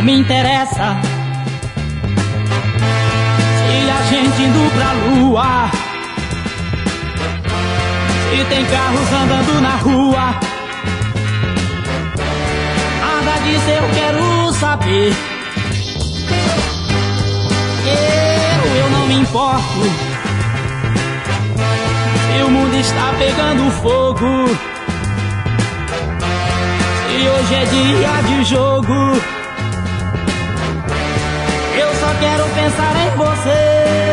não me interessa se a gente indo pra lua, se tem carros andando na rua. Nada disso eu quero saber. Eu não me importo se o mundo está pegando fogo, se hoje é dia de jogo. Eu só quero pensar em você.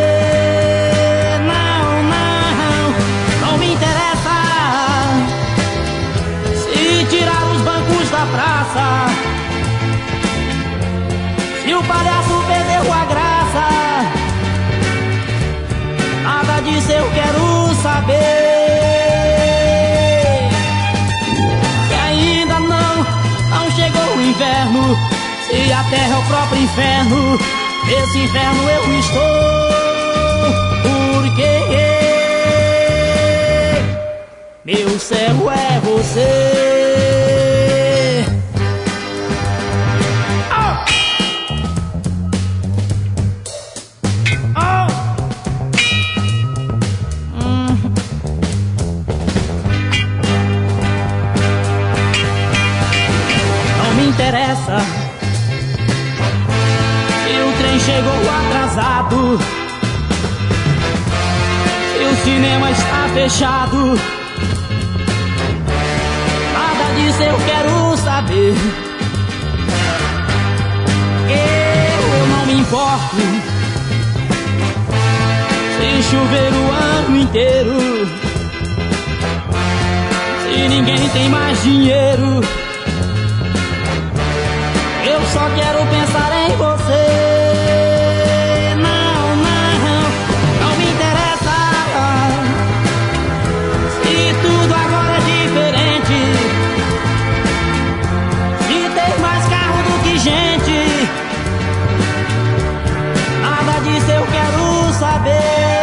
Não, não, não me interessa se tirar os bancos da praça, se o palhaço perdeu a graça. Nada disso eu quero saber. Se ainda não chegou o inverno, se a terra é o próprio inferno, nesse inferno eu estou. Porque meu céu é você. Interessa se o trem chegou atrasado, se o cinema está fechado. Nada disso eu quero saber. Eu não me importo se chover o ano inteiro, se ninguém tem mais dinheiro. Eu só quero pensar em você. Não, não, não me interessa se tudo agora é diferente, se tem mais carro do que gente. Nada disso eu quero saber.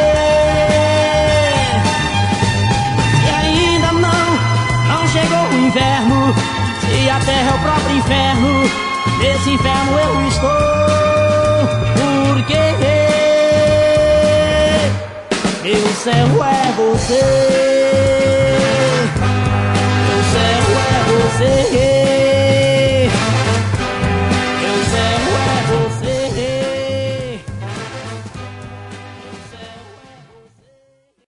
E ainda não chegou o inverno, se a terra é o próprio inferno, nesse inferno eu estou. Porque meu céu é você. Meu céu é você.